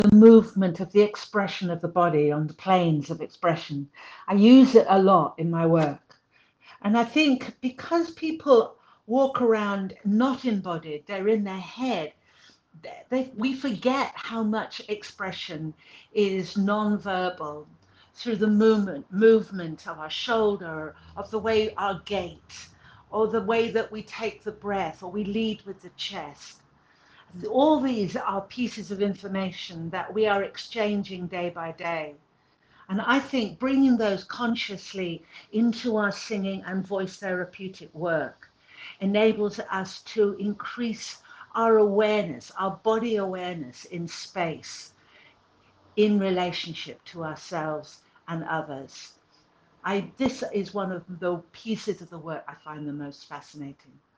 the movement of the expression of the body on the planes of expression. I use it a lot in my work. And I think because people walk around not embodied, they're in their head, we forget how much expression is non-verbal through the movement of our shoulder, of the way our gait, or the way that we take the breath, or we lead with the chest. All these are pieces of information that we are exchanging day by day. And I think bringing those consciously into our singing and voice therapeutic work enables us to increase our awareness, our body awareness in space, in relationship to ourselves and others. This is one of the pieces of the work I find the most fascinating.